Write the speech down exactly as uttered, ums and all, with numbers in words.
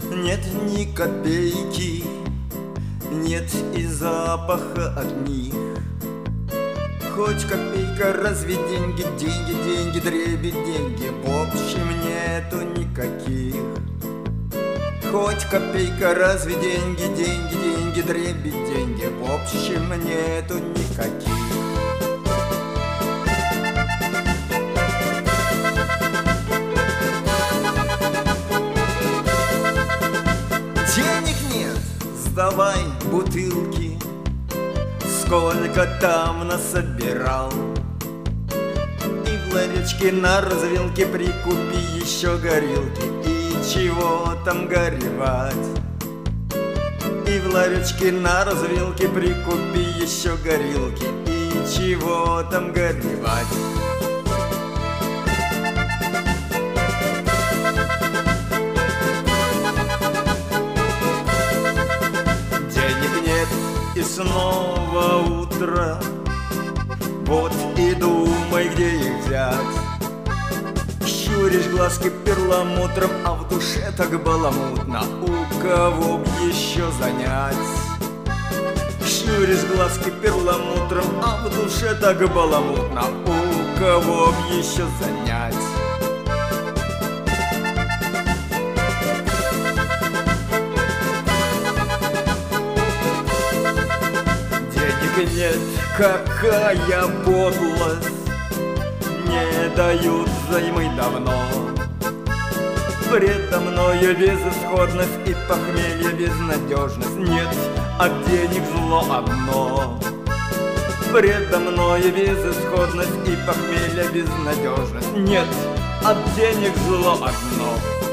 Нет ни копейки, нет и запаха от них. Хоть копейка, разве деньги, деньги, деньги, дреби, деньги, в общем нету никаких. Хоть копейка, разве деньги, деньги, деньги, дреби, деньги, в общем нету никаких. Денег нет, сдавай бутылки, сколько там насобирал. И в ларечке на развилке прикупи еще горилки, и чего там горевать. И в ларечке на развилке прикупи еще горилки, и чего там горевать. И снова утро, вот и думай, где их взять. Щуришь глазки перламутром, а в душе так баламутно, у кого б еще занять. Щуришь глазки перламутром, а в душе так баламутно, у кого б еще занять. Нет, какая подлость, не дают взаймы давно. Предо мною безысходность и похмелье, безнадежность. Нет, от денег зло одно. Предо мною безысходность и похмелье, безнадежность. Нет, от денег зло одно.